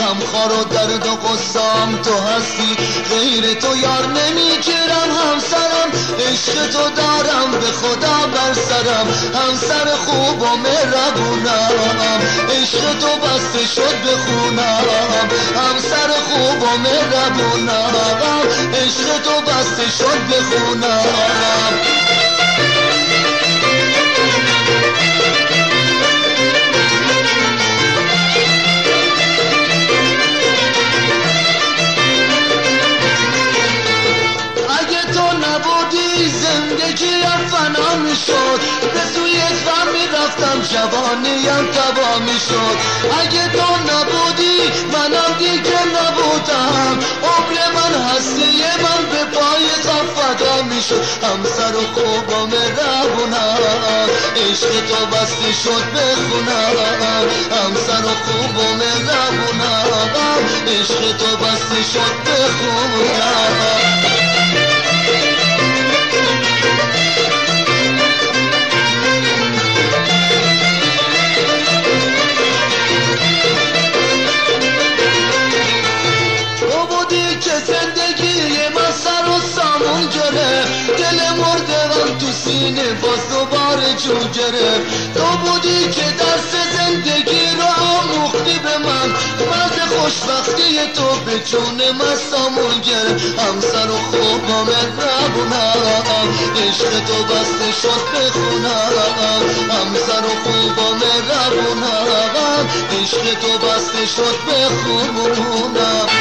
غمخوار و درد و غصام تو هستی، غیر تو یار نمیگیرم همسرم، عشق تو دارم به خدا بر سرم، همسر خوب و مهربونم، عشق تو بسته شد به خونم، همسر خوب و مهربونم، عشق تو بسته شد به خونم. زندگی فنا میشد، به سوی غم میرفتم جوانیم تبا میشد، اگه تو نبودی منم دیگه نبودم، عمر من هستی من به پای غم فدا میشد، همسر و خوب و مهربونم، عشق تو بسته شد به خونم، همسر و خوب و مهربونم، عشق تو بسته شد به خونم. سینه باز دوباره جون گرفت، تو بودی که درس زندگی رو آموختی به من، مرد خوشبختی تو به جون من سامون گرفت، همسر و خوب و مهربونم، عشق تو بسته شد به خونم، همسر و خوب و مهربونم، عشق تو بسته شد به خونم.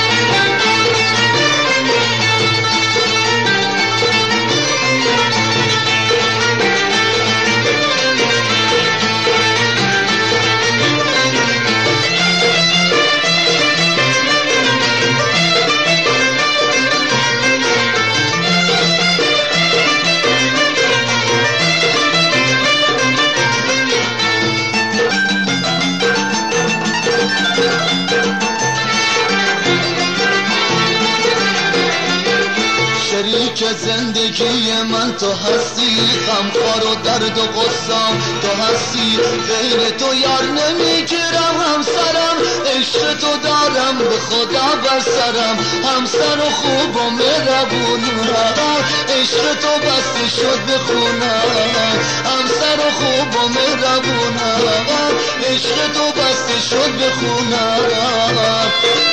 که زندگی من تو هستی، غمخوار و درد و غصام تو هستی، غیر تو یار نمیگیرم همسرم، عشق تو دارم به خدا بر سرم، همسر و خوب و مهربونم، عشق تو بسته شد به خونم، همسر و خوب و مهربونم، عشق تو بسته شد به خونم.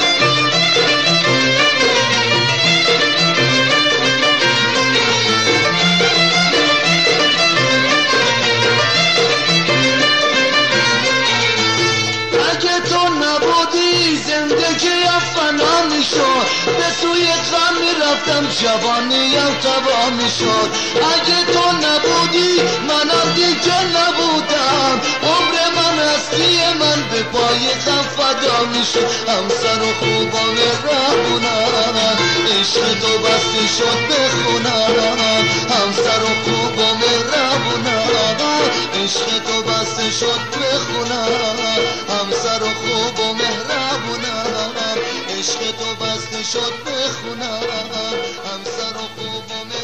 زندگی فنا میشد، به سوی غم میرفتم جوانیم تبا میشد، اگه تو نبودی منم دیگه نبودم، عمر من هستی من به پای غم فدا میشد، همسر و خوب و مهربونم، عشق تو بسته شد به خونم، همسر و خوب و مهربونم، عشق تو بسته شد به خونم، همسر و خوب و مهربونم، عشق تو بسته شد به خونم، همسر و خوب و